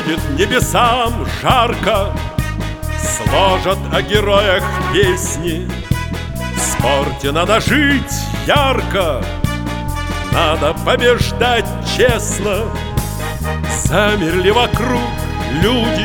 Будет небесам жарко, сложат о героях песни. В спорте надо жить ярко, надо побеждать честно. Замерли вокруг люди,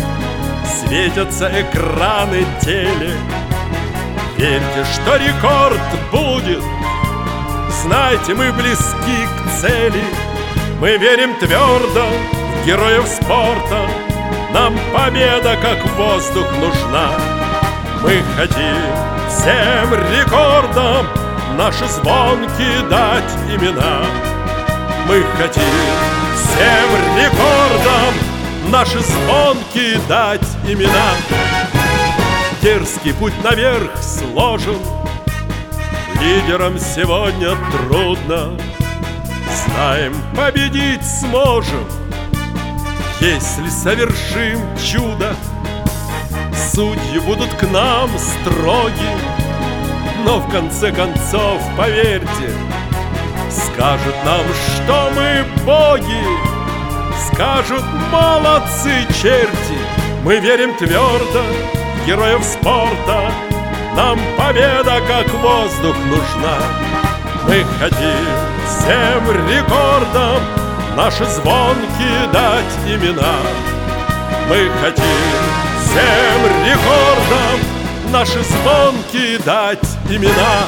светятся экраны теле. Верьте, что рекорд будет, знайте, мы близки к цели. Мы верим твердо в героев спорта, нам победа как воздух нужна. Мы хотим всем рекордам наши звонки дать имена. Мы хотим всем рекордам наши звонки дать имена. Дерзкий путь наверх сложен, лидерам сегодня трудно. Знаем, победить сможем, если совершим чудо. Судьи будут к нам строги, но в конце концов, поверьте, скажут нам, что мы боги. Скажут: молодцы, черти. Мы верим твердо в героев спорта, нам победа как воздух нужна. Мы хотим всем рекордам наши звонки дать имена. Мы хотим всем рекордам наши звонки дать имена.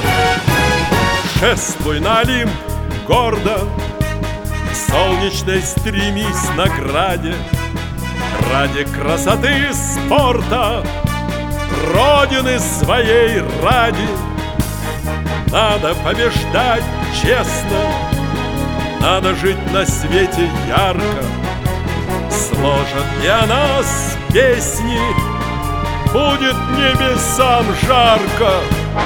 Шествуй на Олимп гордо, к солнечной стремись награде. Ради красоты спорта, Родины своей ради. Надо побеждать честно, надо жить на свете ярко. Сложат и о нас песни, будет небесам жарко.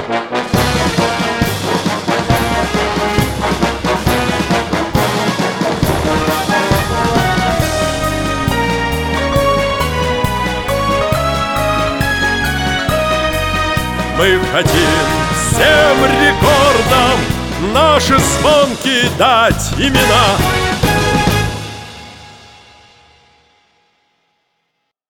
Мы хотим всем рекордам наши звонки дать имена.